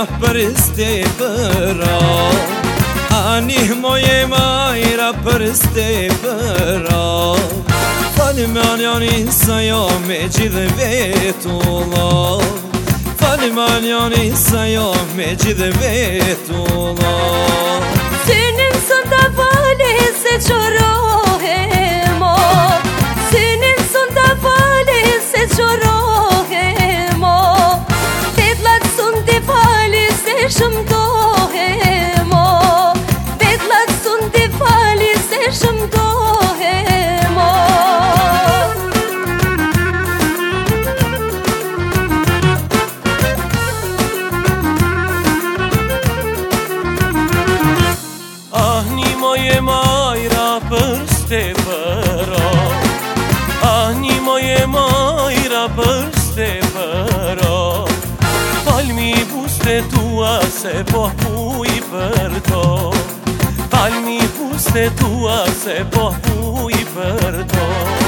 për stepëra, ani moje majra për stepëra. Falë me anjani sa jo me gjithë vetulla, falë me anjani sa jo me gjithë vetulla. Synin sën të fali se qorohe mo, synin sën të fali se qorohe mo, Vedlat sën të fali se shëmtohe mo, Vedlat sën të fali se shëmtohe mo. Ahni moje majra për stepëra, ahni moje majra për stepëra. Palmi buste tua se po huj për to, palmi buste tua se po huj për to.